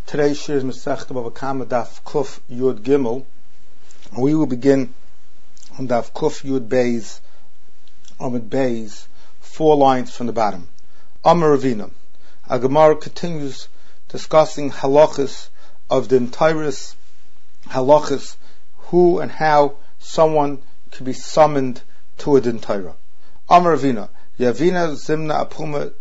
Today's shir is Masechta Bava Kama Daf Kuf Yud Gimel. We will begin on Daf Kuf Yud Beis, Amid Beis, 4 lines from the bottom. Amar Ravina. A Gemara continues discussing halachas of the entire halachas, who and how someone can be summoned to a din Torah. Amar Ravina. Yavina Zimna Apuma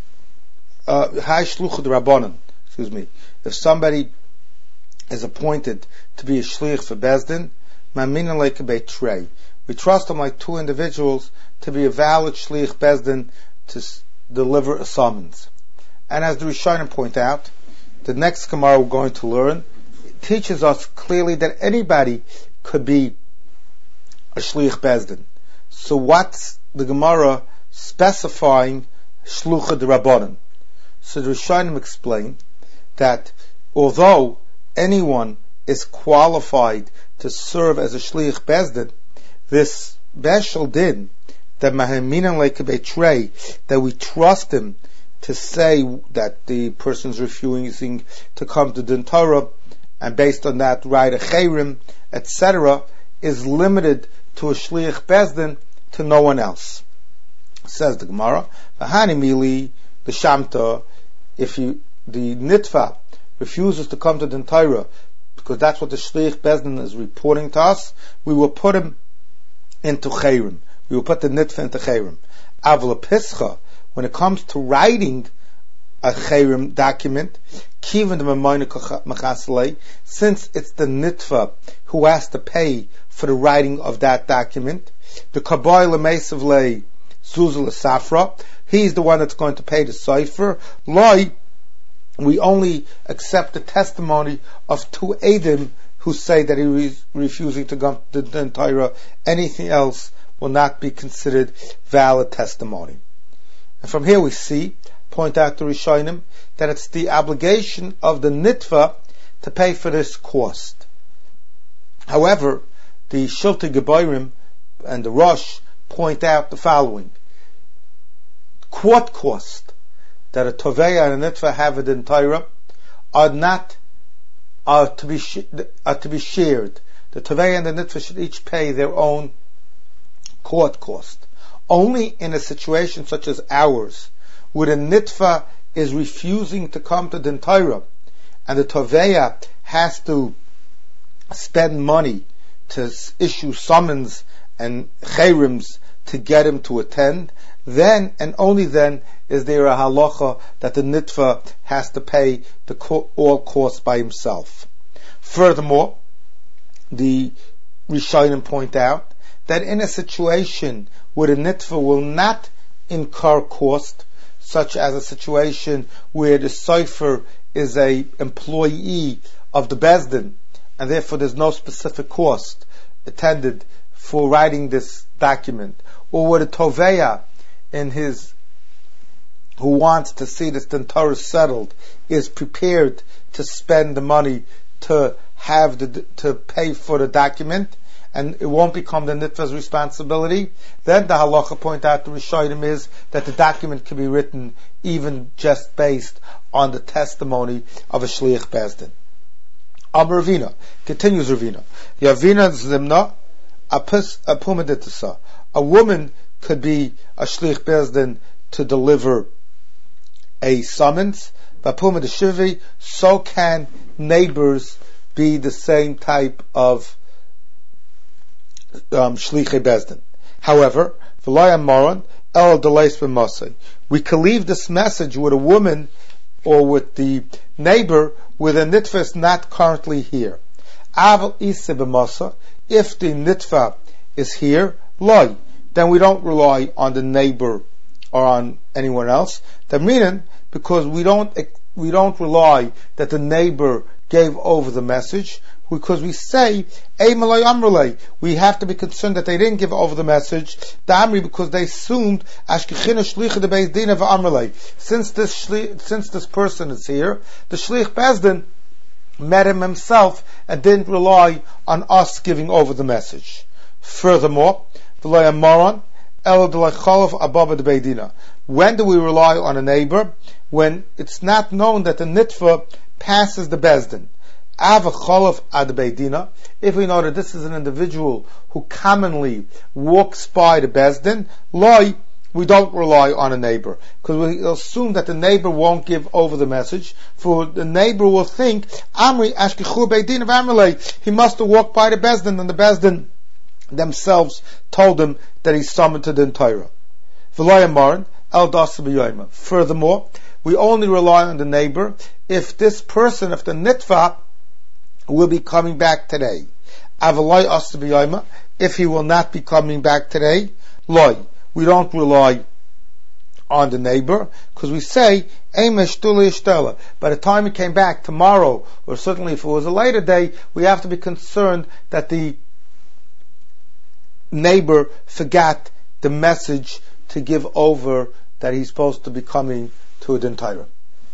Hai Shluchud Rabbanan. If somebody is appointed to be a shliach for Bezdin, Mamina like a Beitrei. We trust them like 2 individuals to be a valid shliach Bezdin to deliver a summons. And as the Rishonim point out, the next Gemara we're going to learn teaches us clearly that anybody could be a shliach Bezdin. So what's the Gemara specifying shluchah d'Rabbanan? So the Rishonim explain that although anyone is qualified to serve as a shliach bezdin, this special din that mahaminan lekebeitrei, that we trust him to say that the person is refusing to come to din Torah, and based on that write a chayrim, etc., is limited to a shliach bezdin, to no one else. Says the Gemara, v'hani mili the shamta, if the nitva refuses to come to the Torah, because that's what the shliach bezdin is reporting to us, we will put him into chayrim. We will put the nitva into chayrim. Avla pischa, when it comes to writing a chayrim document, kiven the mamayna, since it's the nitva who has to pay for the writing of that document, the kabay lemesav le zuzul safra, he's the one that's going to pay the cipher. We only accept the testimony of 2 Eidim who say that he is refusing to come to the Torah. Anything else will not be considered valid testimony. And from here we see, point out to Rishonim, that it's the obligation of the nitva to pay for this cost. However, the Shiltei Gebayrim and the Rosh point out the following. Court cost that a Toveya and a Nitva have it in Torah are to be shared. The Toveya and the Nitva should each pay their own court cost. Only in a situation such as ours, where the Nitva is refusing to come to the Torah, and the Toveya has to spend money to issue summons and chayrims to get him to attend, then and only then is there a halacha that the nitva has to pay all costs by himself. Furthermore, the Rishonim point out that in a situation where the nitva will not incur cost, such as a situation where the cipher is a employee of the bezdin, and therefore there's no specific cost attended for writing this document, or where the toveya who wants to see this Torah settled is prepared to spend the money to pay for the document, and it won't become the nitva's responsibility, then the halacha point out to Rishonim is that the document can be written even just based on the testimony of a shliach bezdin. Amar Ravina, continues Ravina, Yavina zimna apumeditasa. A woman could be a shliach bezdin to deliver a summons, so can neighbors be the same type of shlichei bezdin. However, we can leave this message with a woman or with the neighbor where the nitva is not currently here. If the nitva is here, then we don't rely on the neighbor or on anyone else. The meaning, because we don't rely that the neighbor gave over the message, because we say, we have to be concerned that they didn't give over the message, because they assumed, since this person is here, the shliach bezdin met him himself and didn't rely on us giving over the message. Furthermore, when do we rely on a neighbor? when it's not known that the nitva passes the bezdin. If we know that this is an individual who commonly walks by the bezdin, we don't rely on a neighbor, because we assume that the neighbor won't give over the message, for the neighbor will think, Amri ashkichu beidin of Amrele, he must have walked by the bezdin, and the bezdin themselves told him that he's summoned to the Torah. Furthermore, we only rely on the neighbor if this person, if the nitva, will be coming back today. If he will not be coming back today, we don't rely on the neighbor, because we say, by the time he came back tomorrow, or certainly if it was a later day, we have to be concerned that the neighbor forgot the message to give over that he's supposed to be coming to a Din Torah.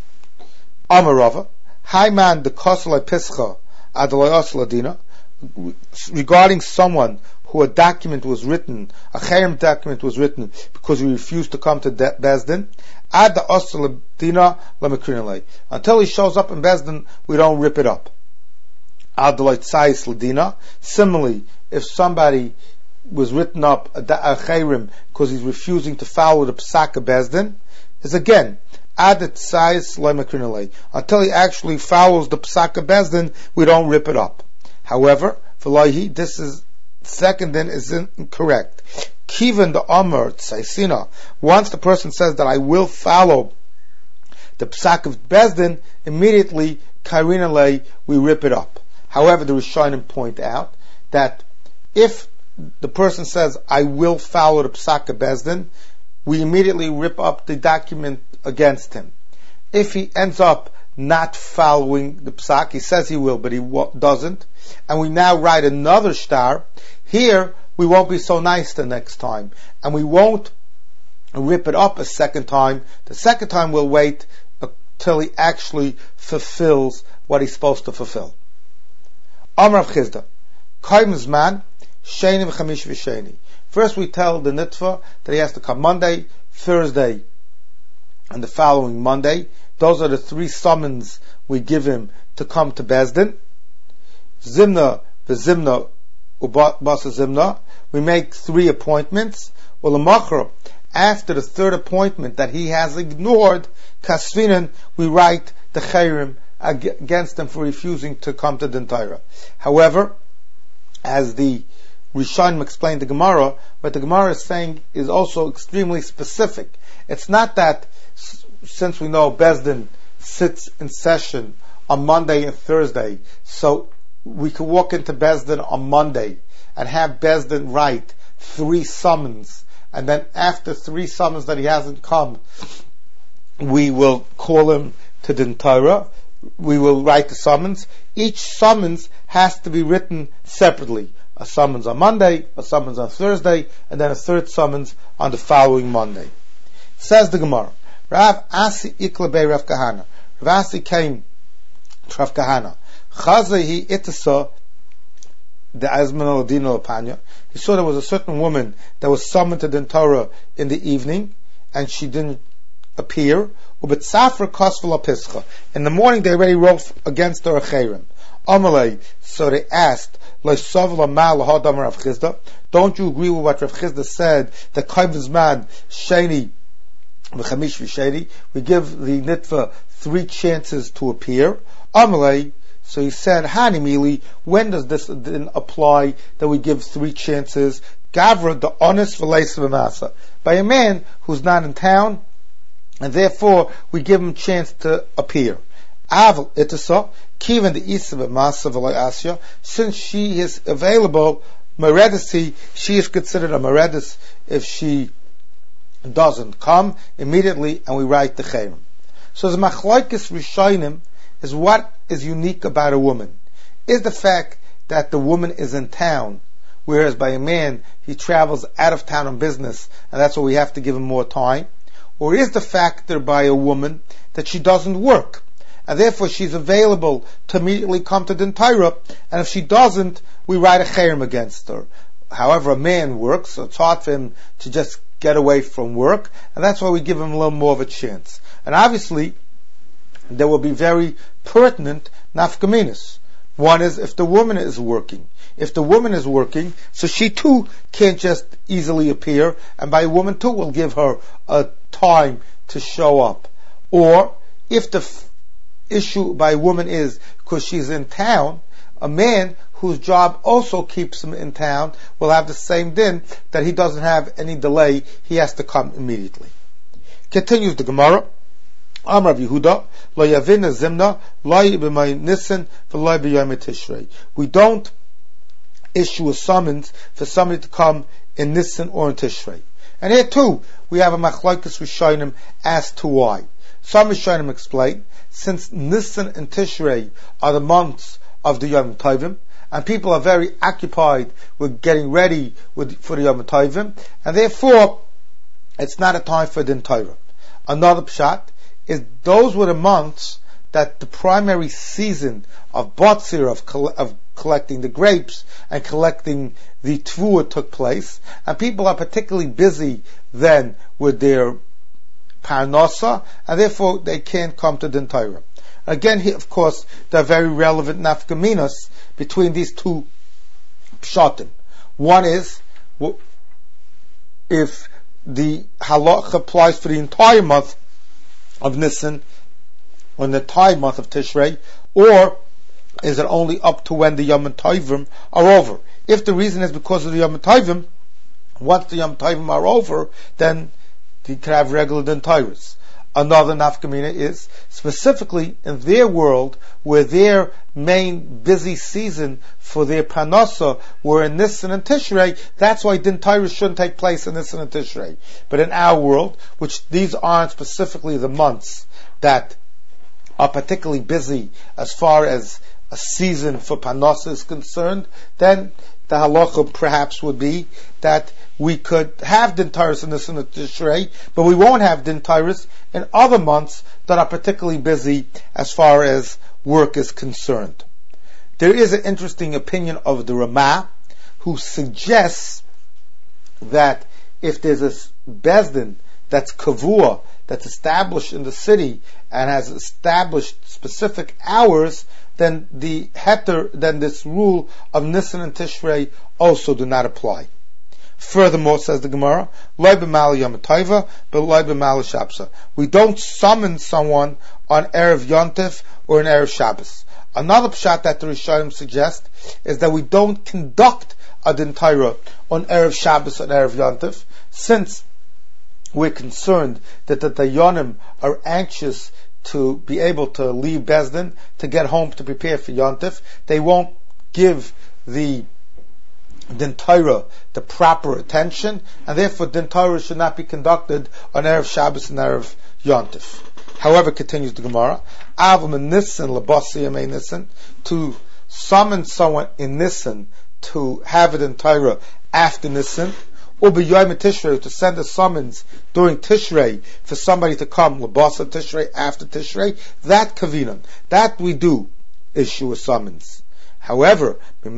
Amarava, Haiman the Kosel Pischa Adalai Asladina, regarding someone who a document was written, a chayim document was written because he refused to come to Bezdin, ad the Asladina lamekrinalei. Until he shows up in Bezdin, we don't rip it up. Adalai Tzais Ladina. Similarly, if somebody was written up a chayim because he's refusing to follow the Psak of Bezdin, is again added size lemekrinalei. Until he actually follows the Psak of Bezdin, we don't rip it up. However, v'lohi, this is second din is incorrect. Kivan the Amr Tsaisina. Once the person says that I will follow the Psak of Bezdin, immediately Kairinalei, we rip it up. However, the Rishonim point out that if the person says I will follow the Psak of Bezdin, we immediately rip up the document against him. If he ends up not following the Psak, he says he will, but he doesn't, and we now write another star, here we won't be so nice the next time, and we won't rip it up a second time. The second time we'll wait till he actually fulfills what he's supposed to fulfill. Amar Rav Chisda, Kaim Zman, Sheni v'chamish v'sheni. First we tell the nitva that he has to come Monday, Thursday, and the following Monday. Those are the three summons we give him to come to Bezdin. Zimna v'zimna ubasa zimna. We make 3 appointments. Ulamachra, after the third appointment that he has ignored, kasvinan, we write the chayrim against him for refusing to come to the Torah. However, as the Rishonim explained the Gemara, what the Gemara is saying is also extremely specific. It's not that, since we know Bezdin sits in session on Monday and Thursday, so we can walk into Bezdin on Monday and have Bezdin write 3 summons, and then after 3 summons that he hasn't come, we will call him to the Torah. We will write the summons. Each summons has to be written separately. A summons on Monday, a summons on Thursday, and then a third summons on the following Monday. Says the Gemara, Rav Asi Iklabei Rav Kahana. Rav Asi came to Rav Kahana. Chazahi itasa the Azman al-Dino Panya. He saw there was a certain woman that was summoned to the Torah in the evening, and she didn't appear. Ubetzafra kosvala pischa. In the morning they already wrote against her a chayrim. Amalei, so they asked, don't you agree with what Rav Chisda said, that Kaiv man Sheni v'chamish v'sheni, we give the nitva 3 chances to appear? Amalei, so he said, Hanimili, when does this then apply that we give 3 chances? Gavra, the honest v'leis v'masa, by a man who's not in town, and therefore we give him a chance to appear. Aval itasa, kiven the isa v'masa v'layasya, since she is available, meredisi, she is considered a meredis if she doesn't come immediately, and we write the chayim. So the machlokes rishonim is what is unique about a woman. Is the fact that the woman is in town, whereas by a man, he travels out of town on business, and that's why we have to give him more time? Or is the factor by a woman that she doesn't work, and therefore she's available to immediately come to the Torah, and if she doesn't, we write a chayrim against her? However, a man works, so it's hard for him to just get away from work, and that's why we give him a little more of a chance. And obviously, there will be very pertinent nafkaminas. One is if the woman is working. If the woman is working, so she too can't just easily appear, and by a woman too will give her a time to show up. Or if the issue by a woman is because she's in town, a man whose job also keeps him in town will have the same din that he doesn't have any delay, he has to come immediately. Continues the Gemara. Amar Rav Yehuda, lo yavina zimna, lo b'may nisan, v'lo b'yom tishrei. We don't issue a summons for somebody to come in Nisan or in Tishrei. And here too, we have a machlokes rishonim as to why. Some rishonim explain, since Nisan and Tishrei are the months of the Yom Tovim, and people are very occupied with getting ready for the Yom Tovim, and therefore, it's not a time for Din Torah. Another pshat is those were the months that the primary season of Batzir, of collecting the grapes and collecting the Tvua took place, and people are particularly busy then with their Parnasa, and therefore they can't come to Din Torah. Again, here, of course, there are very relevant nafkaminas between these two pshatim. One is, if the halach applies for the entire month of Nisan, or the entire month of Tishrei, or is it only up to when the Yom Tovim are over? If the reason is because of the Yom Tovim, once the Yom Tovim are over, then you can have regular Din Torahs. Another nafkamina is, specifically in their world, where their main busy season for their Parnasa were in Nisan and Tishrei, that's why Din Torahs shouldn't take place in Nisan and Tishrei. But in our world, which these aren't specifically the months that are particularly busy as far as a season for Parnasa is concerned, then the halacha perhaps would be that we could have Din Torahs in Nisan and Tishrei, but we won't have Din Torahs in other months that are particularly busy as far as work is concerned. There is an interesting opinion of the Ramah, who suggests that if there's a bezdin that's kavua, that's established in the city and has established specific hours, then the heter, then this rule of Nisan and Tishrei also do not apply. Furthermore, says the Gemara, Loi b'mal Yom Tova, but Loi b'mal Shabbos. We don't summon someone on Erev Yontif or in Erev Shabbos. Another pshat that the Rishonim suggest is that we don't conduct a Din Torah on Erev Shabbos and Erev Yontif, since we're concerned that the Dayanim are anxious to be able to leave Bezdin, to get home to prepare for Yontif. They won't give the Din Torah the proper attention, and therefore Din Torah should not be conducted on Erev Shabbos and Erev Yontif. However, continues the Gemara, Avim in Nisan, Labasi Yamei Nisan, to summon someone in Nisan to have it in Torah after Nisan, or b'yom Tishrei, to send a summons during Tishrei for somebody to come, Labasa Tishrei, after Tishrei, that kavinan, that we do issue a summons. However, to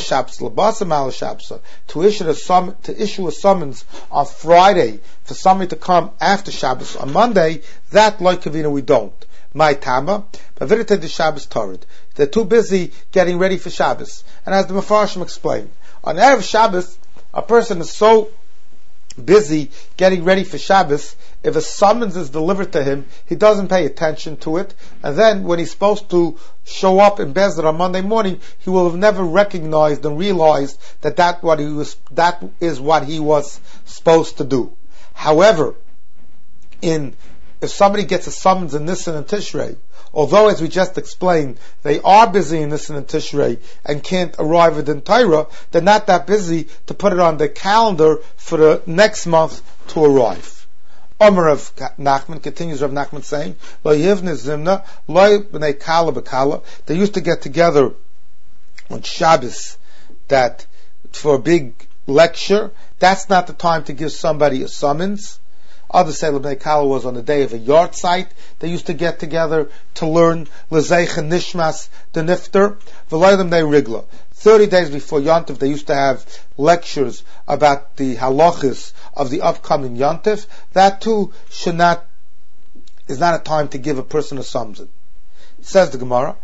issue a summons on Friday for somebody to come after Shabbos on Monday, that like kavina we don't. My tama, the Shabbos Torah. They're too busy getting ready for Shabbos. And as the Mefarshim explained, on Erev Shabbos, a person is so busy getting ready for Shabbos, if a summons is delivered to him, he doesn't pay attention to it, and then when he's supposed to show up in Bezdin on Monday morning, he will have never recognized and realized that is what he was supposed to do. However, if somebody gets a summons in Nisan and Tishrei, although as we just explained, they are busy in Nisan and Tishrei and can't arrive at Din Torah, they're not that busy to put it on the calendar for the next month to arrive. Omer of Nachman, continues Rav Nachman saying, Lo yivne zimna, lo b'nei kala b'kala. They used to get together on Shabbos that for a big lecture. That's not the time to give somebody a summons. Others say Lebnei Kala was on the day of a yard site. They used to get together to learn L'zeich and Nishmas, the Nifter, V'loydem Nei Rigla. 30 days before Yontif, they used to have lectures about the halachas of the upcoming Yontif. That too is not a time to give a person a summons. Says the Gemara,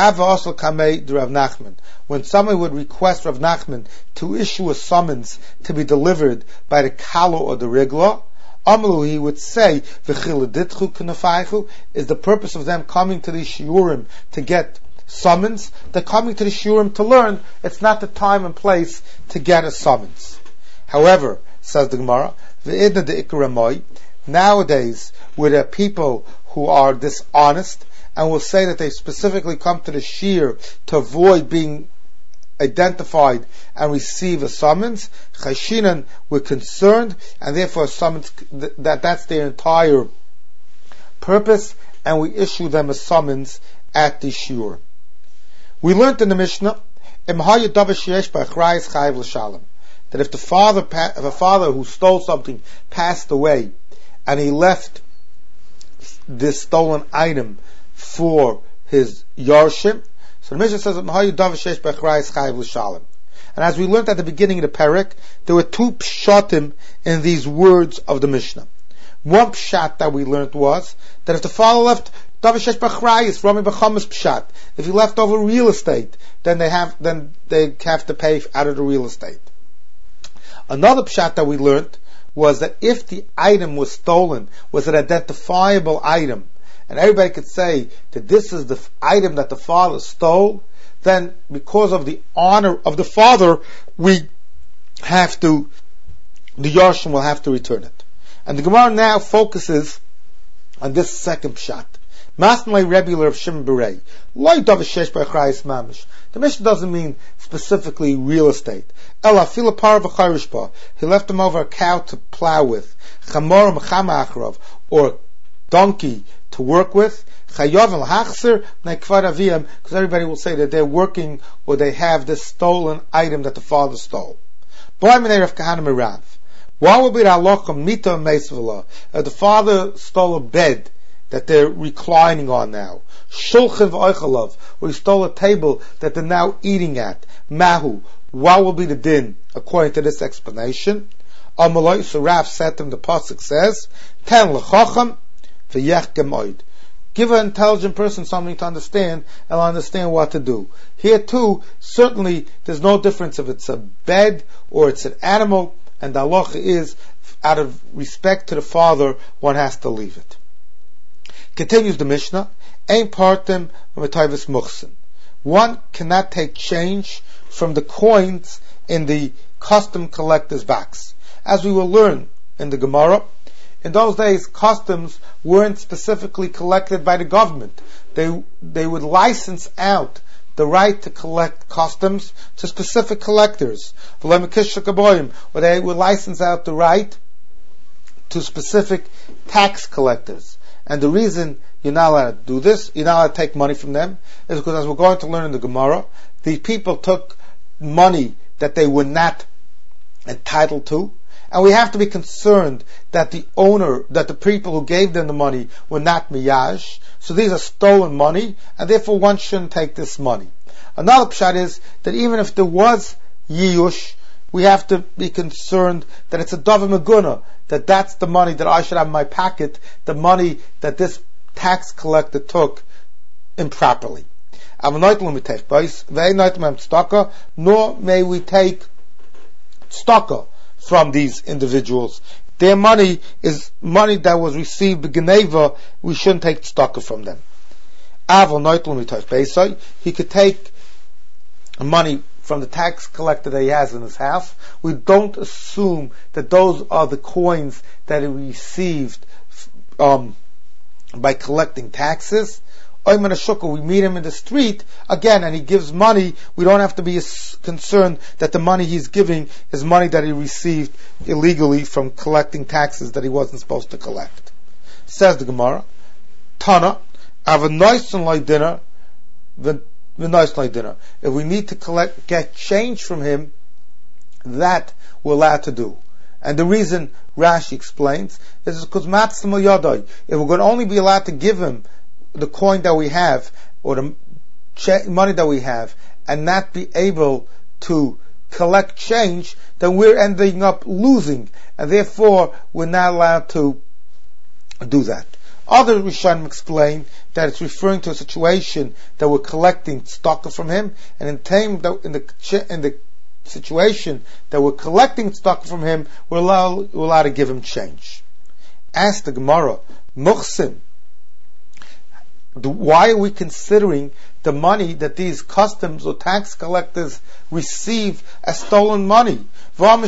when somebody would request Rav Nachman to issue a summons to be delivered by the Kalo or the Rigla, Amalu, he would say, is the purpose of them coming to the shiurim to get summons? They're coming to the shiurim to learn. It's not the time and place to get a summons. However, says the Gemara, nowadays, with the people who are dishonest, and will say that they specifically come to the shir to avoid being identified and receive a summons, Chashinan, we're concerned, and therefore a summons, that's their entire purpose, and we issue them a summons at the shir. We learned in the Mishnah, that if a father who stole something passed away, and he left this stolen item for his Yarshim, so the Mishnah says, and as we learned at the beginning of the parak, there were two pshatim in these words of the Mishnah. One pshat that we learned was that if the father left Davishesh B'Chrayis, Rami B'Chamas pshat, if he left over real estate, then they have to pay out of the real estate. Another pshat that we learned was that if the item was stolen, was an identifiable item, and everybody could say that this is the item that the father stole, then because of the honor of the father, the Yarshim will have to return it. And the Gemara now focuses on this second pshat. Masnai Rebbe of Shimon Berei. The Mishnah doesn't mean specifically real estate. He left him over a cow to plow with, or donkey to work with, because everybody will say that they're working or they have this stolen item that the father stole. What would be the halacha mita meisvela? The father stole a bed that they're reclining on now. Shulchan v'oichalov, or he stole a table that they're now eating at. Mahu, what will be the din according to this explanation? Amaloi, so Rav said to him, the pasuk says, Ten l'chacham v'yech gemoid. Give an intelligent person something to understand, and understand what to do. Here too, certainly there's no difference if it's a bed or it's an animal, and the halacha is, out of respect to the father, one has to leave it. Continues the Mishnah, Ein partim v'metayvus muchsin. One cannot take change from the coins in the custom collector's box. As we will learn in the Gemara, in those days, customs weren't specifically collected by the government. They would license out the right to collect customs to specific collectors. Or they would license out the right to specific tax collectors. And the reason you're not allowed to do this, you're not allowed to take money from them, is because, as we're going to learn in the Gemara, these people took money that they were not entitled to, and we have to be concerned that the people who gave them the money were not miyaj, so these are stolen money, and therefore one shouldn't take this money. Another pshat is that even if there was yiyush, we have to be concerned that it's a davar meguna, that's the money that I should have in my pocket, the money that this tax collector took improperly. Nor may we take tzedakah from these individuals. Their money is money that was received b'geneva. We shouldn't take tzedakah from them. He could take money from the tax collector that he has in his house. We don't assume that those are the coins that he received by collecting taxes. We meet him in the street again, and he gives money. We don't have to be concerned that the money he's giving is money that he received illegally from collecting taxes that he wasn't supposed to collect. Says the Gemara, Tana, have a nice and light dinner. If we need to get change from him, that we're allowed to do. And the reason Rashi explains is because if we're going to only be allowed to give him the coin that we have, or money that we have and not be able to collect change, then we're ending up losing, and therefore we're not allowed to do that. Other Rishonim explain that it's referring to a situation that we're collecting stock from him, and in the situation that we're collecting stock from him, we're allowed to give him change. Ask the Gemara, Muhsin, why are we considering the money that these customs or tax collectors receive as stolen money? We have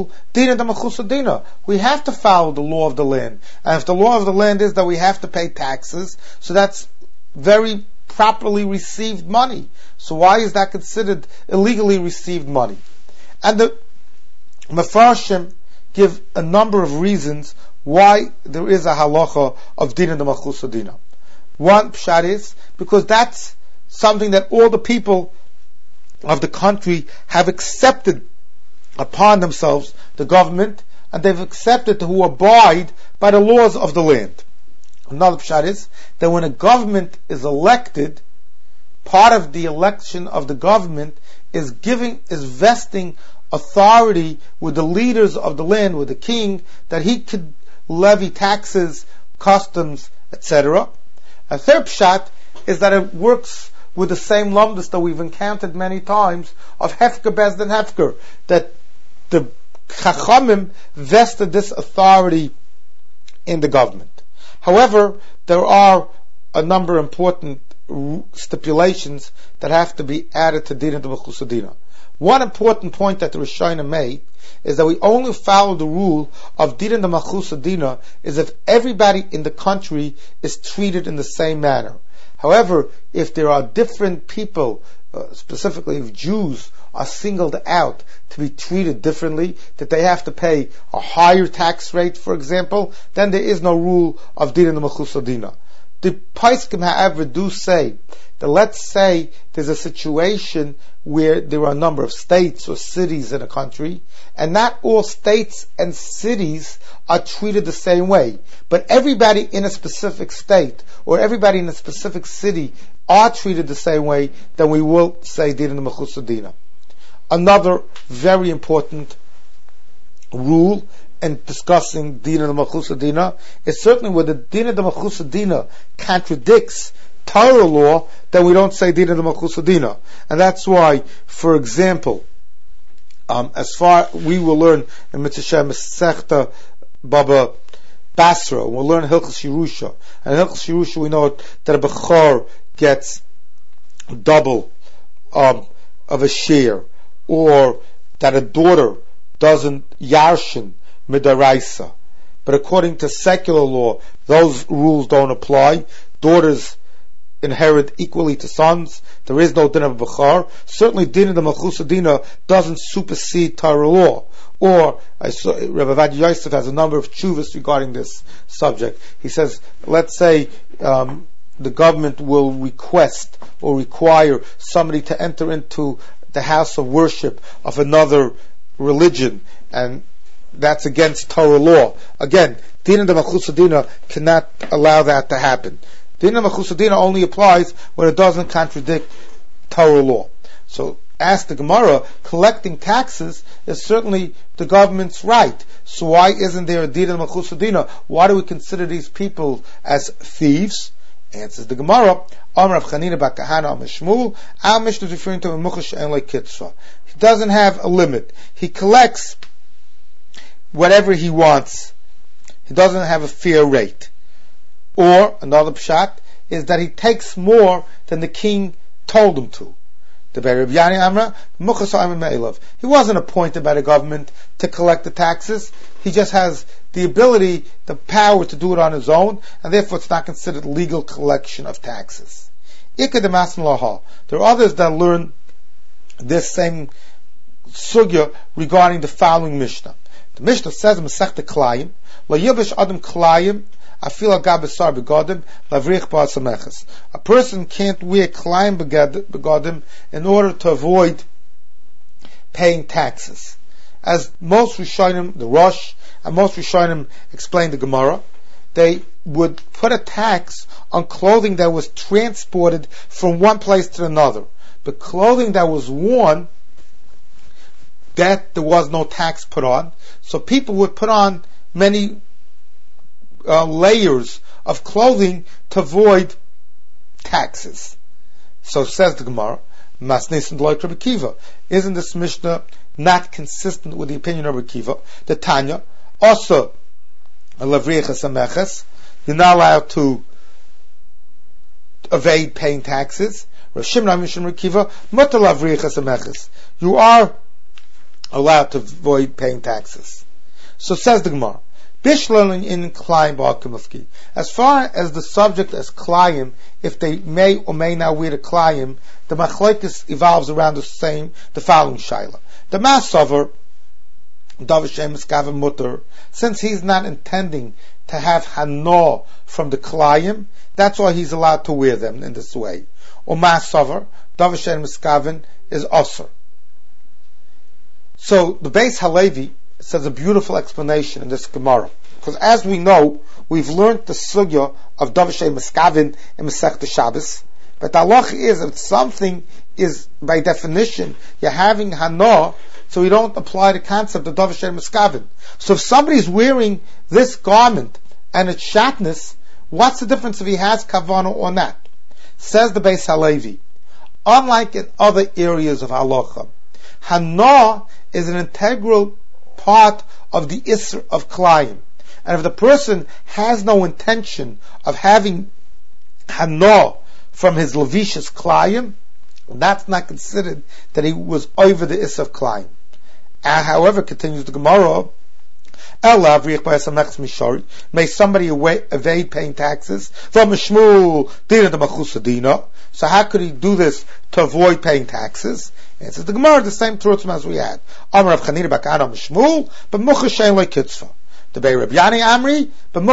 to follow the law of the land. And if the law of the land is that we have to pay taxes, so that's very properly received money. So why is that considered illegally received money? And the Mefarshim give a number of reasons why there is a halacha of din and the machus dina. One pshat is because that's something that all the people of the country have accepted upon themselves, the government, and they've accepted to abide by the laws of the land. Another pshat is that when a government is elected, part of the election of the government is vesting authority with the leaders of the land, with the king, that he could levy taxes, customs, etc. A third pshat is that it works with the same lumdus that we've encountered many times of hefker bezdin hefker, that the chachamim vested this authority in the government. However, there are a number of important stipulations that have to be added to din and the machus dina. One important point that the Rishonim made is that we only follow the rule of din and the machus dina is if everybody in the country is treated in the same manner. However, if there are different people, specifically if Jews are singled out to be treated differently, that they have to pay a higher tax rate, for example, then there is no rule of din and the machus dina. The Paiskim, however, do say that let's say there's a situation where there are a number of states or cities in a country, and not all states and cities are treated the same way, but everybody in a specific state or everybody in a specific city are treated the same way, then we will say din and the machus dina. Another very important rule in discussing din and the machus dina is certainly where the din and the machus dina contradicts Torah law, then we don't say din and the machus dina. And that's why, for example, we will learn in Mitzvah Masechta Baba Basra, we'll learn Hilchos Yerusha. And in Hilchos Yerusha we know that a Bechor gets double of a share, or that a daughter doesn't yarshin midaraisa. But according to secular law, those rules don't apply. Daughters inherit equally to sons. There is no din of bechor. Certainly din of the machus dina doesn't supersede Torah law. Or, Rabbi Vadi Yosef has a number of tshuvas regarding this subject. He says, let's say the government will request or require somebody to enter into the house of worship of another religion, and that's against Torah law. Again, din and the machus dina cannot allow that to happen. Din and machus dina only applies when it doesn't contradict Torah law. So, ask the Gemara, collecting taxes is certainly the government's right. So why isn't there a din and machus dina? Why do we consider these people as thieves? Answers the Gemara, Amar Rav Chanina bar Kahana Amar Shmuel, our Mishnah is referring to a muchash and like kitzvah. He doesn't have a limit. He collects whatever he wants. He doesn't have a fair rate. Or, another pshat, is that he takes more than the king told him to. The Rabbi Yani Amra, he wasn't appointed by the government to collect the taxes. He just has the ability, the power to do it on his own, and therefore it's not considered legal collection of taxes. There are others that learn this same sugya regarding the following Mishnah. The Mishnah says in Masechta Klayim, La Yibish Adam Klayim, a person can't wear Klayim begadim in order to avoid paying taxes. As most Rishonim, the Rosh, and most Rishonim explain the Gemara, they would put a tax on clothing that was transported from one place to another. But clothing that was worn, that there was no tax put on. So people would put on many layers of clothing to avoid taxes. So says the Gemara, Masnesin Loik Rabbi Kiva. Isn't this Mishnah not consistent with the opinion of Rabbi Kiva? The Tanya, also a lavrichas ameches, you're not allowed to evade paying taxes. Rav Shimon Mishum Rabbi Kiva, mutar lavrichas ameches. You are allowed to avoid paying taxes. So says the Gemara, Bishlan in Klayim ba'akamufki. As far as the subject as Klayim, if they may or may not wear the Klayim, the machlekes evolves around the following shaila. The Masover, Davashem Miskav Mutter, since he's not intending to have Hano from the Klayim, that's why he's allowed to wear them in this way. Or Masover, Davashem Miskavin is Osir. So the Beis Halevi says a beautiful explanation in this Gemara. Because as we know, we've learned the sugya of Davashem Miskavin in Masechta Shabbos. But the halach is, if something is, by definition, you're having Hana, so we don't apply the concept of Davashem Miskavin. So if somebody's wearing this garment, and it's shatnez, what's the difference if he has Kavana or not? Says the Beis Halevi, unlike in other areas of halacha, Hana is an integral part of the Isser of Klayim. And if the person has no intention of having Hana from his Levishus Klayim, that's not considered that he was over the Isser of Klayim. However, continues the Gemara, may somebody evade paying taxes? So how could he do this to avoid paying taxes? Answers the Gemara, the same truths as we had. The Bei Reb Yani Amri,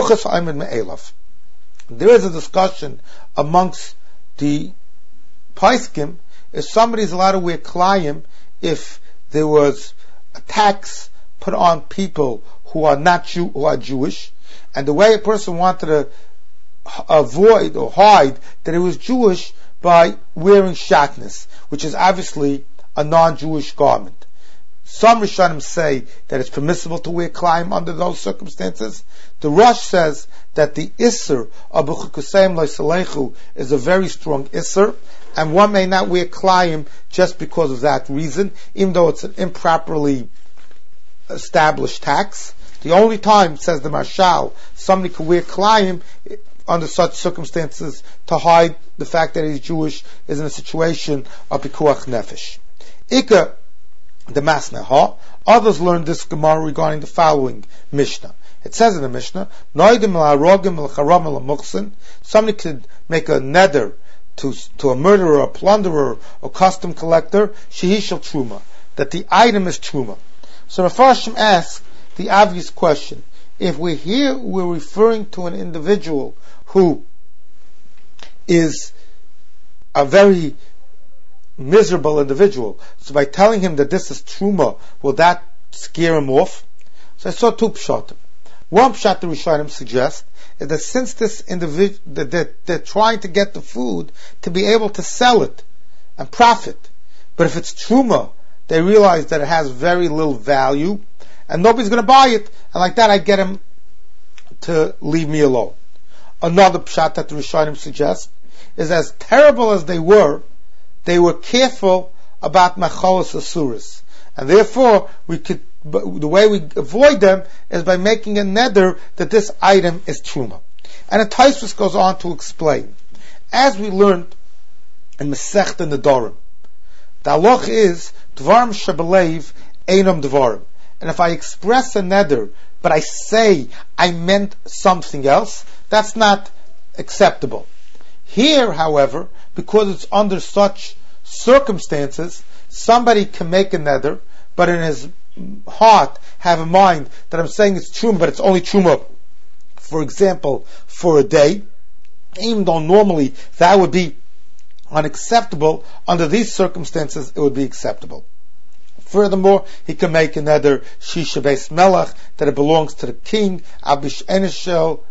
there is a discussion amongst the Paiskim if somebody is allowed to wear Klayim if there was a tax put on people who are not who are Jewish, and the way a person wanted to avoid or hide that he was Jewish by wearing shatnez, which is obviously a non-Jewish garment. Some Rishonim say that it's permissible to wear Klayim under those circumstances. The Rosh says that the Isser of B'chukusayim Loisalechu is a very strong Isser, and one may not wear Klayim just because of that reason, even though it's an improperly established tax. The only time, says the Marshal, somebody could wear Klayim under such circumstances to hide the fact that he's Jewish is in a situation of Pikuach Nefesh. Ika the Masneha. Others learned this Gemara regarding the following Mishnah. It says in the Mishnah, somebody could make a neder to a murderer, a plunderer, or custom collector, shehishal truma, that the item is truma. So Mepharshim asks the obvious question: if we're referring to an individual who is a very miserable individual, so by telling him that this is truma, will that scare him off? So I saw two pshatim. One pshat the Rishonim suggests is that since this individual, that they're trying to get the food to be able to sell it and profit, but if it's truma, they realize that it has very little value and nobody's going to buy it, and like that I get him to leave me alone. Another pshat that the Rishonim suggest is, as terrible as they were careful about macholos asuris, and therefore the way we avoid them is by making a neder that this item is truma. And the Tosfos goes on to explain, as we learned in Masechta Nedarim, the halach is dvarim shebelev einam dvarim, and if I express a neder but I say I meant something else, that's not acceptable. Here, however, because it's under such circumstances, somebody can make a neder, but in his heart have in mind that I'm saying it's truma, but it's only truma, for example, for a day, even though normally that would be unacceptable. Under these circumstances, it would be acceptable. Furthermore, he can make a neder shisha beis melech, that it belongs to the king, abish enishel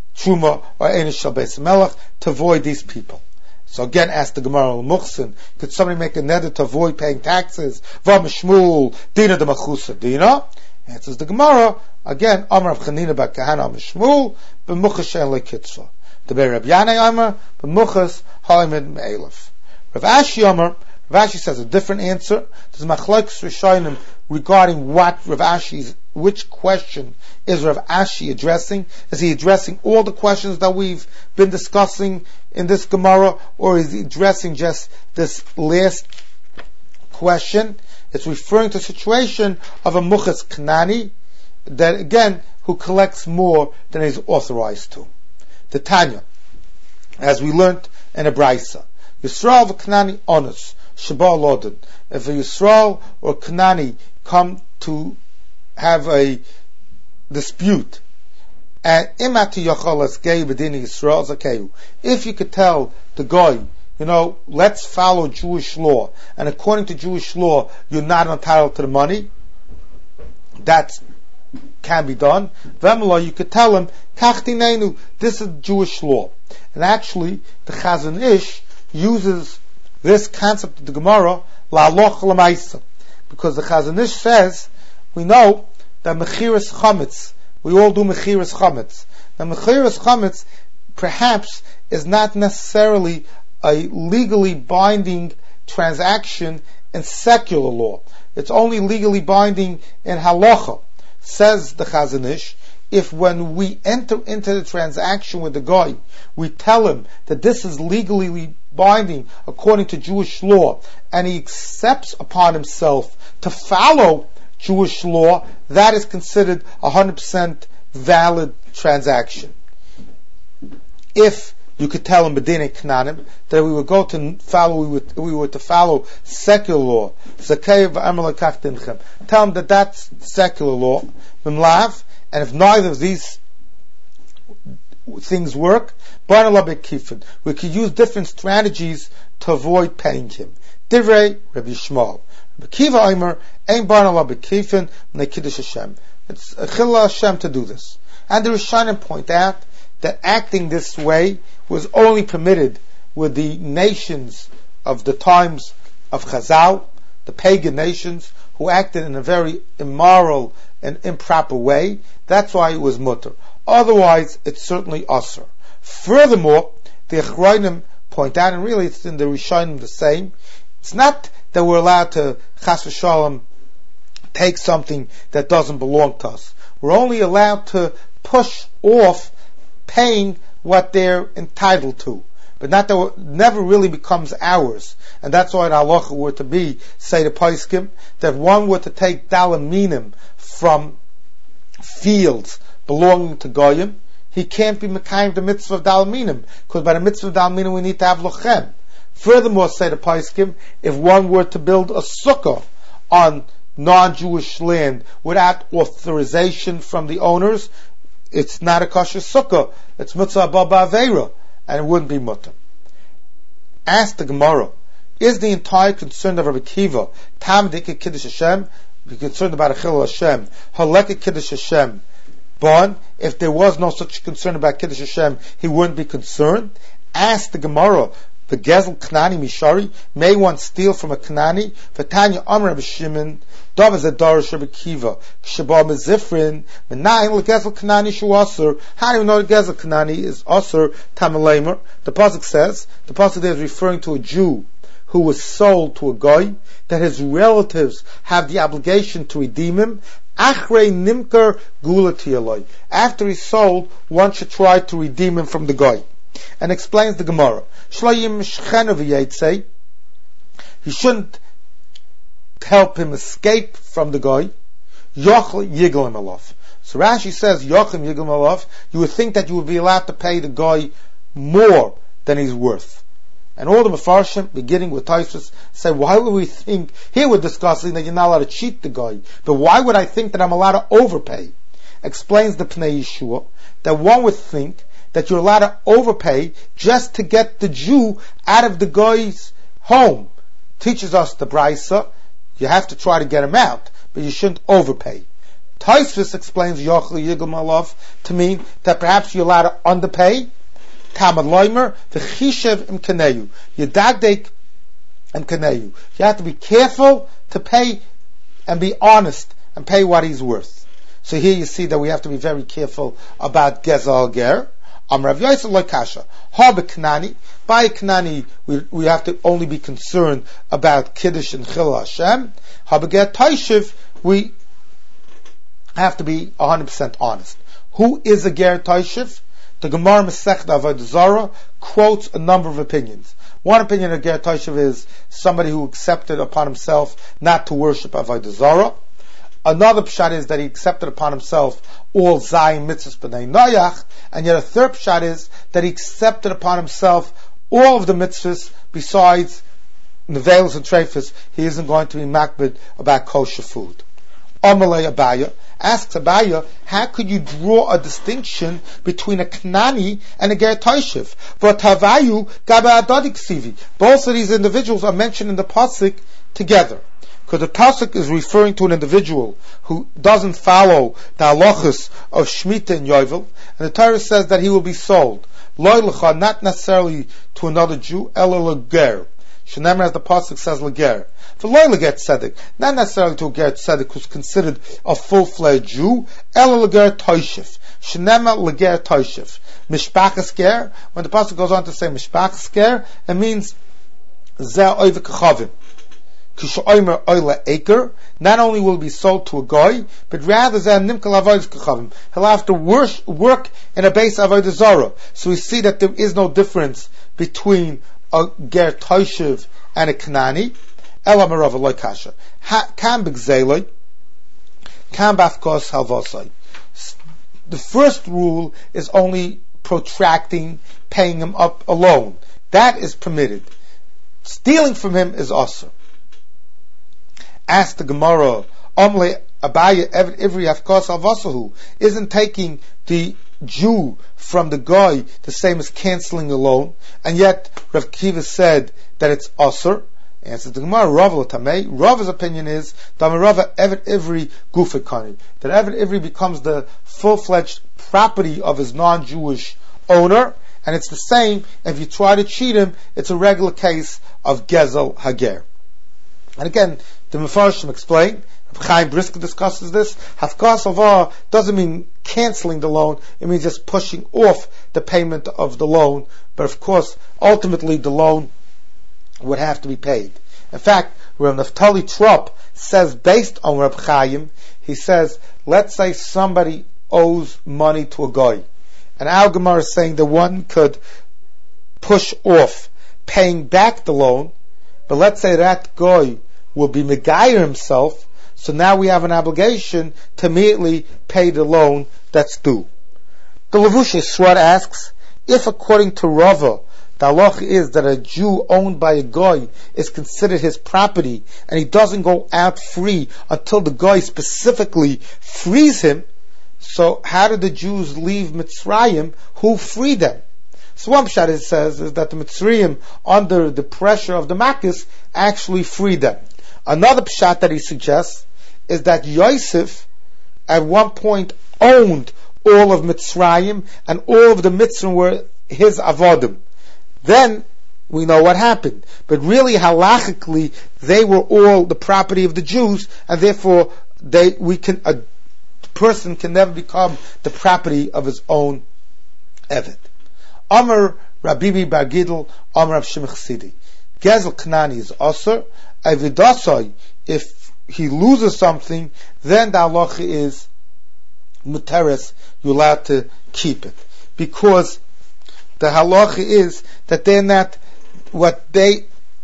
Truma or Einish Shal Beis Melech, to avoid these people. So again, ask the Gemara al-Muchsin, could somebody make a neder to avoid paying taxes? Vam Shmuel, Dina de Machusa Dina? Answers the Gemara, again, Amar of Chanina ba Kahana Am Shmuel, b'muchas she'en lekitzva. The Bei Reb Yanai Amar, b'muchas halimid me'elef. Rav Ashi Amar, Rav Ashi says a different answer. There's machlokes rishonim regarding what Rav Ashi's, which question is Rav Ashi addressing? Is he addressing all the questions that we've been discussing in this Gemara, or is he addressing just this last question? It's referring to a situation of a muchas Kanani, that again, who collects more than he's authorized to. The Tanya, as we learned in a Braisa, Yisrael v'Kanani onus, Shabbat Lodin. If a Yisrael or Kanani come to have a dispute, and imati yacholas gay b'dini Yisrael zakeu, if you could tell the guy, let's follow Jewish law, and according to Jewish law, you're not entitled to the money, that can be done. V'emelo, you could tell him, kachtinenu, this is Jewish law. And actually, the Chazon Ish uses this concept of the Gemara, la'aloch l'maisa, because the Chazon Ish says, we know that mechiras chametz, we all do mechiras chametz. Now mechiras chametz, perhaps, is not necessarily a legally binding transaction in secular law. It's only legally binding in halacha. Says the Chazon Ish, if when we enter into the transaction with the guy, we tell him that this is legally binding according to Jewish law, and he accepts upon himself to follow Jewish law, that is considered 100% valid transaction. If you could tell him b'dinei knanim that we would go to follow, we were to follow secular law. Tell him that that's secular law. And if neither of these things work, we could use different strategies to avoid paying him. Divrei Rabbi Yishmael. Kiva Omer, ein barna la bekifin, mnei kiddush Hashem. It's a chilul Hashem to do this. And the Rishonim point out that acting this way was only permitted with the nations of the times of Chazal, the pagan nations, who acted in a very immoral and improper way. That's why it was mutter. Otherwise, it's certainly asur. Furthermore, the Achronim point out, and really it's in the Rishonim the same, it's not that we're allowed to, chas v'shalom, take something that doesn't belong to us. We're only allowed to push off paying what they're entitled to, but not that it never really becomes ours. And that's why the halacha were to be, say the Paiskim, that if one were to take dalaminim from fields belonging to Goyim, he can't be mekayim the mitzvah of dalaminim, because by the mitzvah of dalaminim we need to have lochem. Furthermore, say the Paiskim, if one were to build a sukkah on non-Jewish land without authorization from the owners, it's not a kosher sukkah. It's mitzvah baba aveira, and it wouldn't be mutter. Ask the Gemara, is the entire concern of Rabbi Kiva, Tam Dika Kiddush Hashem, be concerned about a chilul Hashem, Halekha Kiddush Hashem, but if there was no such concern about Kiddush Hashem, he wouldn't be concerned? Ask the Gemara, the Gezel Knani Mishari, may one steal from a Knani? V'tanya Amr Rabbi Shimon, Dav is a Darish Rabbi Kiva, K'shabah Mezifrin, V'nayin l'Gezel Knani Shu Asur. How do you know the Gezel Knani is Asur Tamalemer? The Pasuk says, the Pasuk there is referring to a Jew who was sold to a guy, that his relatives have the obligation to redeem him. Achrei Nimker Gula Tiyaloi. After he's sold, one should try to redeem him from the guy. And explains the Gemara. He shouldn't help him escape from the guy. Yochel Yiglam Alof. So Rashi says, Yochel Yiglam Alof, you would think that you would be allowed to pay the guy more than he's worth. And all the Mefarshim, beginning with Tosfos, say, why would we think, here we're discussing that you're not allowed to cheat the guy, but why would I think that I'm allowed to overpay? Explains the Pnei Yeshua, that one would think that you're allowed to overpay just to get the Jew out of the guy's home. Teaches us the Braisa, you have to try to get him out, but you shouldn't overpay. Tosfos explains Yochel Yigel Malov to mean that perhaps you're allowed to underpay. Tamad Loimer, V'chishev im Kaneyu. Yedagdek im Kaneyu. You have to be careful to pay and be honest and pay what he's worth. So here you see that we have to be very careful about Gezel Ger. Rav Yosef Lo Kasha. Ha B'Knani. By Knani, we have to only be concerned about Kiddush and Chil Hashem. Ha B'Ger Taishiv, we have to be 100% honest. Who is a Ger Taishiv? The Gemara Masechta Avodah Zarah quotes a number of opinions. One opinion of Ger Taishiv is somebody who accepted upon himself not to worship Avodah Zarah. Another pshat is that he accepted upon himself all Zayin mitzvahs b'nei Noach, and yet a third pshat is that he accepted upon himself all of the mitzvahs besides nevelos and treifas. He isn't going to be makbid about kosher food. Amalei Abaya asks Abaya, how could you draw a distinction between a Knani and a Ger Taishiv? But Havayu Gaba Adodik Sivi. Both of these individuals are mentioned in the pasuk together. Because the pasuk is referring to an individual who doesn't follow the halachas of Shemitah and Yovel, and the Torah says that he will be sold. Lo lecha, not necessarily to another Jew, ela leger. Shenemar, as the pasuk says, leger. For lo leger tzedek, not necessarily to a ger tzedek who's considered a full-fledged Jew, ela leger toishif. Shenemar leger toishif. Mishpachas ger, when the pasuk goes on to say mishpachas ger, it means zeh oivik chavim. Not only will it be sold to a guy, but rather he'll have to work in a base of Avodah Zarah. So we see that there is no difference between a Ger Taishiv and a Knani. Ela Merava Lo Kasha. Kam b'gzeloi, kam b'afkos halvosai. The first rule is only protracting, paying him up a loan. That is permitted. Stealing from him is also. Ask the Gemara, Omle Abaya Ivri Afkos Alvasahu, isn't taking the Jew from the guy the same as cancelling the loan, and yet Rav Kiva said that it's Asr. Answers the Gemara, Rav L'Tamei. Rav's opinion is Damarava Evet Ivri Gufekani, that Evet Ivri becomes the full-fledged property of his non-Jewish owner, and it's the same if you try to cheat him. It's a regular case of Gezel Hager. And again, the Mefarshim explain, Chaim Brisker discusses this, Hafkas Alvar doesn't mean cancelling the loan, it means just pushing off the payment of the loan, but of course, ultimately the loan would have to be paid. In fact, Rav Naftali Trop says, based on Reb Chaim, he says, let's say somebody owes money to a guy, and our Gemara is saying that one could push off paying back the loan, but let's say that guy will be megayer himself, so now we have an obligation to immediately pay the loan that's due. The Levush Yisrael asks, if according to Rava, the halacha is that a Jew owned by a guy is considered his property, and he doesn't go out free until the guy specifically frees him, so how did the Jews leave Mitzrayim? Who freed them? So one pshat it says is that the Mitzrayim, under the pressure of the Makkis, actually freed them. Another pshat that he suggests is that Yosef at one point owned all of Mitzrayim, and all of the Mitzrayim were his avodim. Then we know what happened. But really, halachically, they were all the property of the Jews, and therefore a person can never become the property of his own eved. Amar Rabibi Bar Gidl, Amar Rav Shimon Chasidi. Gezel Knani is Asr. Avidasai, if he loses something, then the halacha is muteres, you're allowed to keep it. Because the halacha is that they're not, what they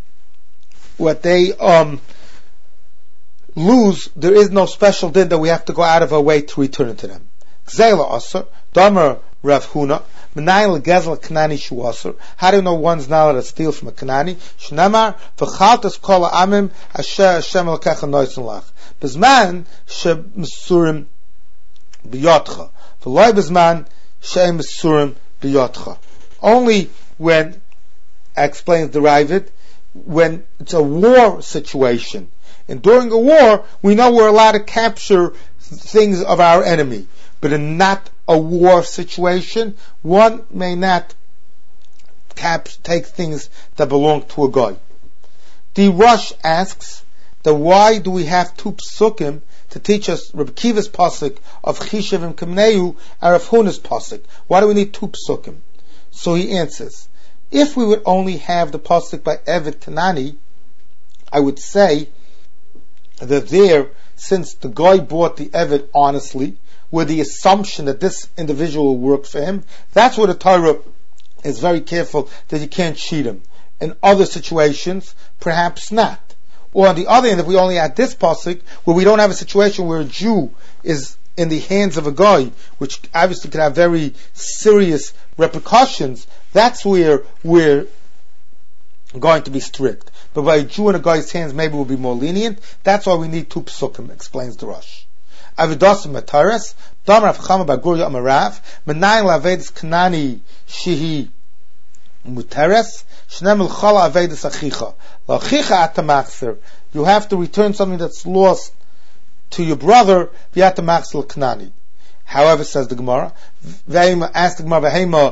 lose, there is no special din that we have to go out of our way to return it to them. Gzela Asr, Damar Rav Huna, Menayel Gezel Knani Shu Asr. How do you know one's not allowed to steal from a Knani? Shnamar v'chaltas kol ha'amim asher Hashem Elokecha noisen lach. B'zman she'mesurim b'yotcha. V'loi b'zman she'mesurim b'yotcha. Only when, explains the Ravid, when it's a war situation. And during a war, we know we're allowed to capture things of our enemy. But in not a war situation, one may not take things that belong to a guy. The Rush asks that why do we have two psukim to teach us Reb Kiva's pasuk of Chishev and Kamneu and Rav Huna's pasuk? Why do we need two psukim? So he answers, if we would only have the pasuk by Evet Kanani, I would say that there, since the guy bought the Evet honestly, with the assumption that this individual will work for him, that's where the Torah is very careful that you can't cheat him. In other situations, perhaps not. Or on the other hand, if we only had this pasuk, where we don't have a situation where a Jew is in the hands of a guy, which obviously could have very serious repercussions, that's where we're going to be strict. But by a Jew in a guy's hands, maybe we'll be more lenient. That's why we need two psukim, explains the Rosh. Avidosim Mataras, Dam Rav Chama Bagurya Amarav, Menayin Lavedis Kanani Shihi Mutares, Shnem Chala Avedis Achicha. Lachicha Atamachser. You have to return something that's lost to your brother, V'atamachser Kanani. However, says the Gemara, ask the Gemara,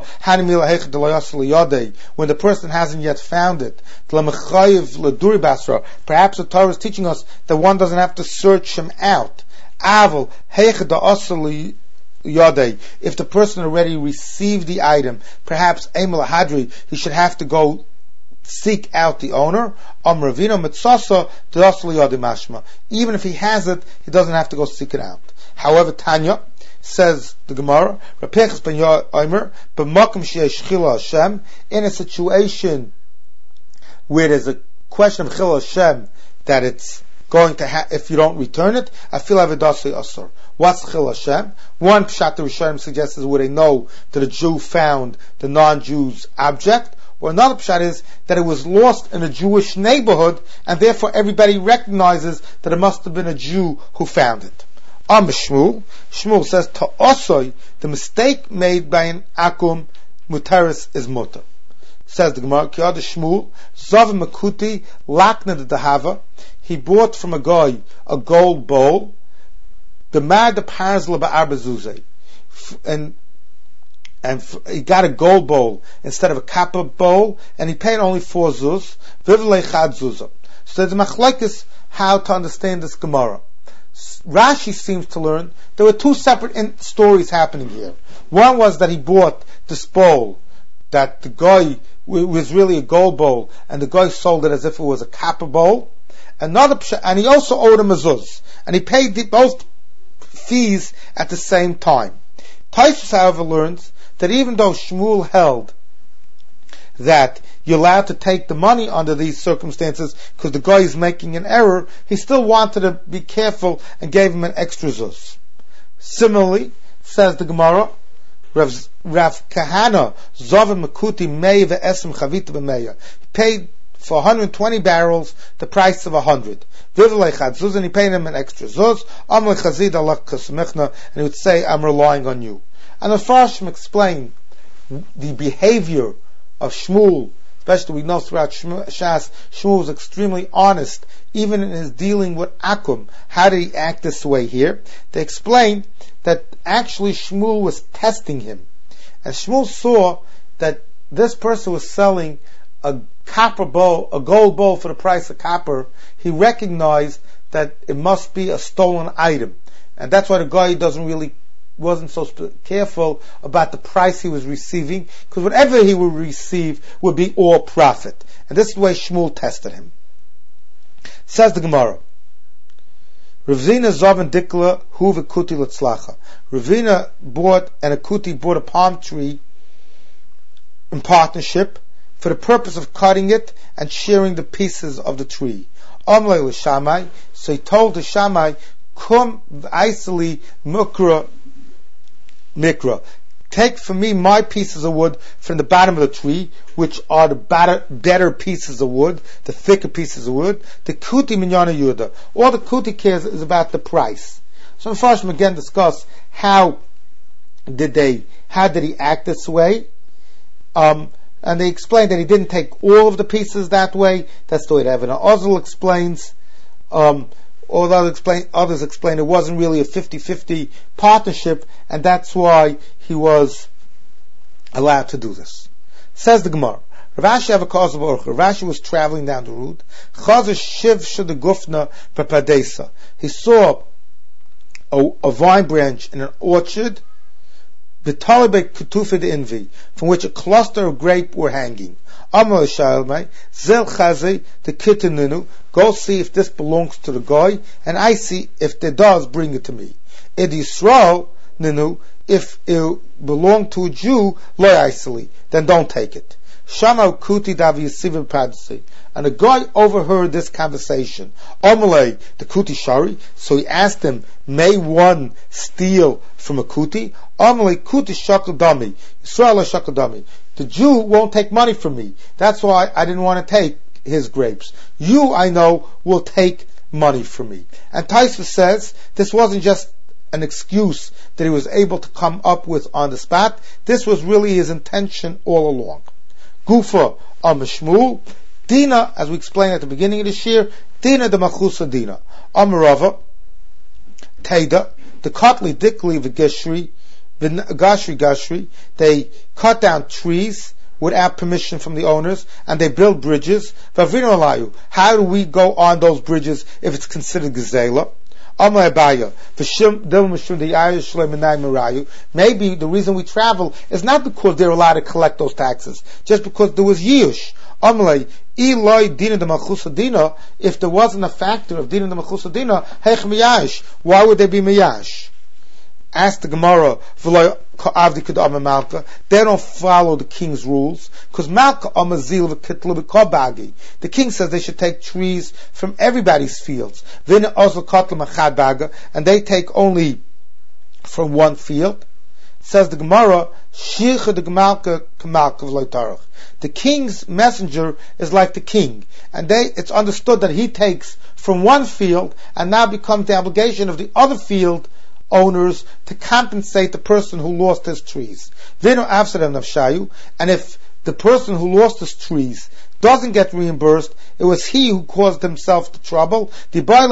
when the person hasn't yet found it, perhaps the Torah is teaching us that one doesn't have to search him out. If the person already received the item, perhaps he should have to go seek out the owner. Even if he has it, he doesn't have to go seek it out. However, Tanya, says the Gemara, in a situation where there's a question of Chil Hashem, that it's going to if you don't return it, I feel avidasi asur. What's Chil Hashem? One pshat the Rishonim suggests is where they know that a Jew found the non-Jew's object, or another pshat is that it was lost in a Jewish neighborhood, and therefore everybody recognizes that it must have been a Jew who found it. Shmuel says, Ta'osoi, the mistake made by an akum, mutaris is mutter. Says the Gemara, Kiyad Shmuel, Zav Makuti, Lakna de Dahava, he bought from a guy a gold bowl, the Mad the Parzla Ba'arbazuzay, and he got a gold bowl instead of a copper bowl, and he paid only 4 zuz, Vivlei Chad zuzah. So there's a machlekes how to understand this Gemara. Rashi seems to learn there were two separate stories happening here. One was that he bought this bowl, that the guy was really a gold bowl, and the guy sold it as if it was a copper bowl. And he also owed him a zuz, and he paid both fees at the same time. Taisus, however, learns that even though Shmuel held that you're allowed to take the money under these circumstances because the guy is making an error, he still wanted to be careful and gave him an extra zuz. Similarly, says the Gemara, Rav Kahana Zavim Makuti Mei ve'esem Chavita b'meya. He paid for 120 barrels the price of 100. Vivlei Chad zuz, and he paid him an extra zuz. Amle Chazid Allah Kasmechna, and he would say, I'm relying on you. And the Farshim explain the behavior of Shmuel, especially we know throughout Shas, Shmuel was extremely honest, even in his dealing with Akum. How did he act this way here? They explain that actually Shmuel was testing him. And Shmuel saw that this person was selling a copper bowl, a gold bowl for the price of copper. He recognized that it must be a stolen item. And that's why the guy wasn't so careful about the price he was receiving, because whatever he would receive would be all profit. And this is the way Shmuel tested him. Says the Gemara, Ravina Zavan Dikla Hu v'Kuti L'Tzlacha. Ravina bought and Akuti bought a palm tree in partnership for the purpose of cutting it and sharing the pieces of the tree. Amlei l'Shamai, so he told the Shammai, Kum v'Aisali Mikra, take for me my pieces of wood from the bottom of the tree, which are the better pieces of wood, the thicker pieces of wood. The Kuti Minyana Yuda. All the Kuti cares is about the price. So the Farshim again discuss how did he act this way? And they explain that he didn't take all of the pieces that way. That's the way Evan Ozel explains. or others explain it wasn't really a 50-50 partnership, and that's why he was allowed to do this. Says the Gemara, Rav Ashi was traveling down the road. He saw a vine branch in an orchard, from which a cluster of grapes were hanging. Go see if this belongs to the guy, and I see if it does, bring it to me. Id Yisrael ninu, if it belonged to a Jew, lo yaiseli, then don't take it. Shamau kuti dav yisiv padsi, and a guy overheard this conversation. Omalei, the kuti shari, so he asked him, may one steal from a kuti? Omalei kuti shakadami, Yisrael shakadami. The Jew won't take money from me. That's why I didn't want to take his grapes. You, I know, will take money from me. And Taisa says this wasn't just an excuse that he was able to come up with on the spot. This was really his intention all along. Gufa Amishmul, Dina, as we explained at the beginning of this year, Dina the Machusa Dina. Amarava, Teda, the Kotli Dikli Vigeshri, Gashri, they cut down trees without permission from the owners, and they build bridges. How do we go on those bridges if it's considered Gezela? Maybe the reason we travel is not because they're allowed to collect those taxes, just because there was Yush. If there wasn't a factor of Dina de Machusa Dina, why would they be Miyash? Ask the Gemara, they don't follow the king's rules, because the king says they should take trees from everybody's fields, and they take only from one field. Says the Gemara, the king's messenger is like the king, and it's understood that he takes from one field, and now becomes the obligation of the other field owners to compensate the person who lost his trees. And if the person who lost his trees doesn't get reimbursed, it was he who caused himself the trouble. He had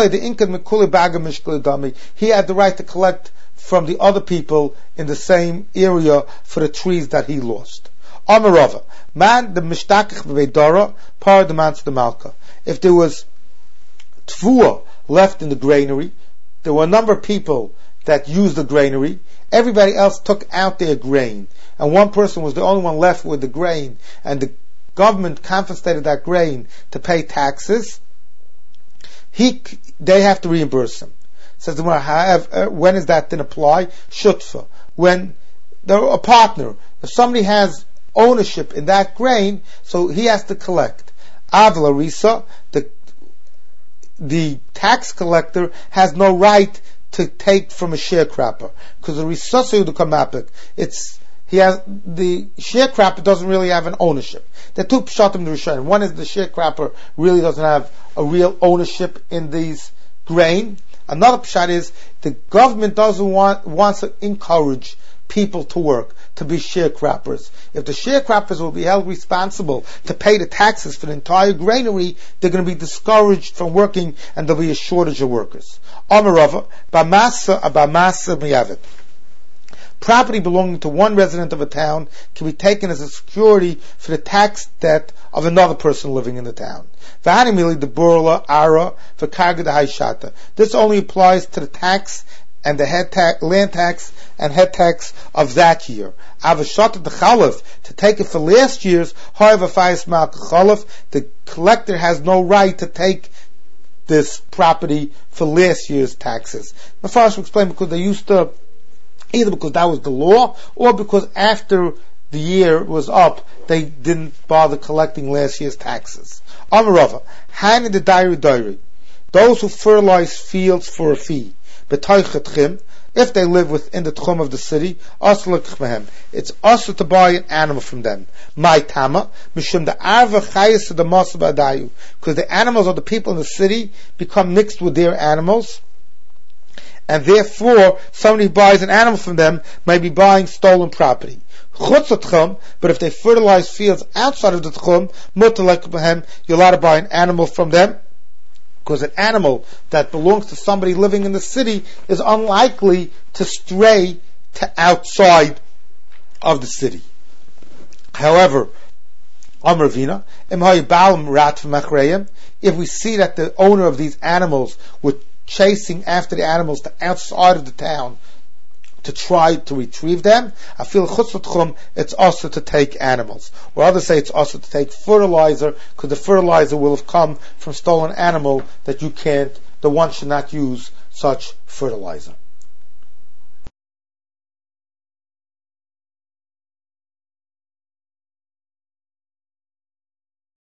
the right to collect from the other people in the same area for the trees that he lost. Amarava, man the mishtakach v'veidara, par the man to the malka. If there was tvua left in the granary, there were a number of people that used the granary, everybody else took out their grain, and one person was the only one left with the grain, and the government confiscated that grain to pay taxes, they have to reimburse him. Says the Gemara, when does that then apply? Shutfa. When they're a partner, if somebody has ownership in that grain, so he has to collect. Avla Risa, the tax collector has no right to take from a sharecropper, because the Risasu the Kamapik, the sharecropper doesn't really have an ownership. There are two pshatim Rishonim. One is the sharecropper really doesn't have a real ownership in these grain. Another pshat is the government wants to encourage people to work, to be sharecroppers. If the sharecroppers will be held responsible to pay the taxes for the entire granary, they're going to be discouraged from working, and there'll be a shortage of workers. Amarava, Bamasa Miyavit. Property belonging to one resident of a town can be taken as a security for the tax debt of another person living in the town. This only applies to the tax and the land tax and head tax of that year. To take it for last year's, the collector has no right to take this property for last year's taxes. Mepharshim explained because they used to, either because that was the law, or because after the year was up, they didn't bother collecting last year's taxes. Amarava, Hani the Dairi, those who fertilize fields for a fee, if they live within the tchum of the city, it's also to buy an animal from them. My tama, mishum the arva chayis to the masabadayu, because the animals of the people in the city become mixed with their animals, and therefore somebody who buys an animal from them may be buying stolen property. But if they fertilize fields outside of the tchum, you're allowed to buy an animal from them. Because an animal that belongs to somebody living in the city is unlikely to stray to outside of the city. However, Amravina, if we see that the owner of these animals were chasing after the animals to outside of the town to try to retrieve them, I feel it's also to take animals. Or others say it's also to take fertilizer, because the fertilizer will have come from stolen animal that the one should not use such fertilizer.